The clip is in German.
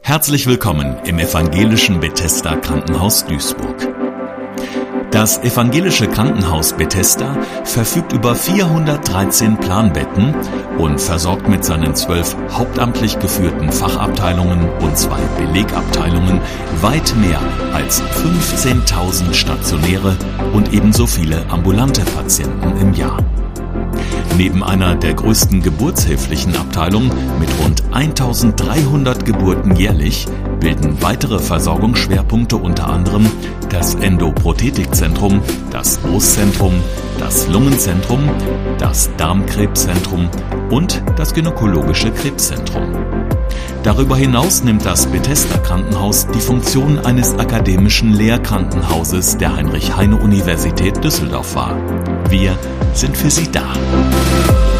Herzlich willkommen im evangelischen Bethesda Krankenhaus Duisburg. Das evangelische Krankenhaus Bethesda verfügt über 413 Planbetten und versorgt mit seinen 12 hauptamtlich geführten Fachabteilungen und 2 Belegabteilungen weit mehr als 15.000 stationäre und ebenso viele ambulante Patienten im Jahr. Neben einer der größten geburtshilflichen Abteilungen mit rund 1.300 Geburten jährlich bilden weitere Versorgungsschwerpunkte unter anderem das Endoprothetikzentrum, das Brustzentrum, das Lungenzentrum, das Darmkrebszentrum und das gynäkologische Krebszentrum. Darüber hinaus nimmt das Bethesda Krankenhaus die Funktion eines akademischen Lehrkrankenhauses der Heinrich-Heine-Universität Düsseldorf wahr. Wir sind für Sie da.